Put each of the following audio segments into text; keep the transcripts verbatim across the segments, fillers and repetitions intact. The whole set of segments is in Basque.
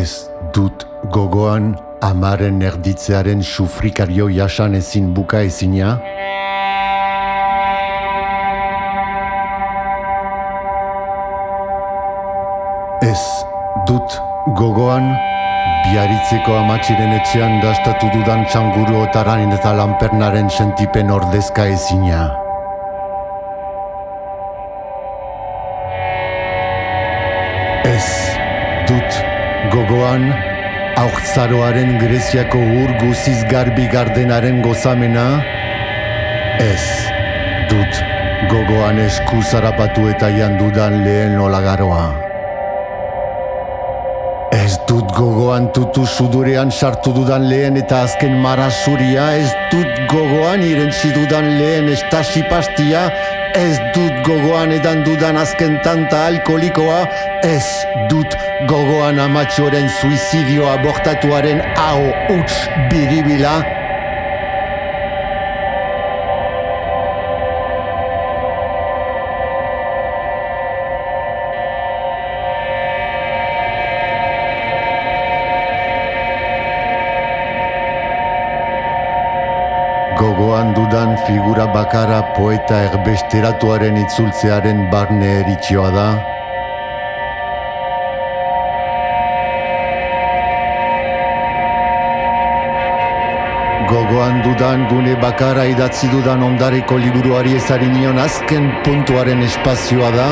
Ez dut gogoan amaren erditzearen sufrikario jasan ezin buka ezina. Ez dut gogoan Biaritzeko amatxiren etxean dastatu dudan txanguruotaran eta lanpernaren sentipen ordezka ezina. Ez dut gogoan haurtzaroaren Greziako ur guziz garbi gardenaren gozamena. Ez dut gogoan esku zarapatu eta jandudan lehen olagaroa. Ez dut gogoan tutu sudurean sartu dudan lehen eta azken marasuria. Ez dut gogoan irentzi dudan lehen estasi pastia. Ez dut gogoan edan dudan azken tanta alkolikoa. Ez dut gogoan amatxoren suizidio abortatuaren aho huts biribila. Gogoan dudan figura bakara poeta erbesteratuaren itzultzearen barne eritxioa da. Gogoan dudan gune bakara idatzi dudan ondareko liburuari ezari nion azken puntuaren espazioa da.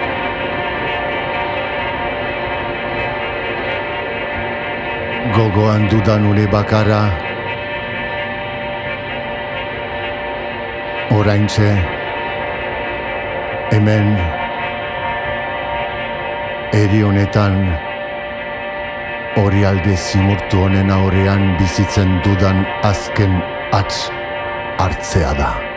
Gogoan dudan une bakara oraintxe, hemen, eri honetan, orrialde zimurtu honen aurrean bizitzen dudan azken hats hartzea da.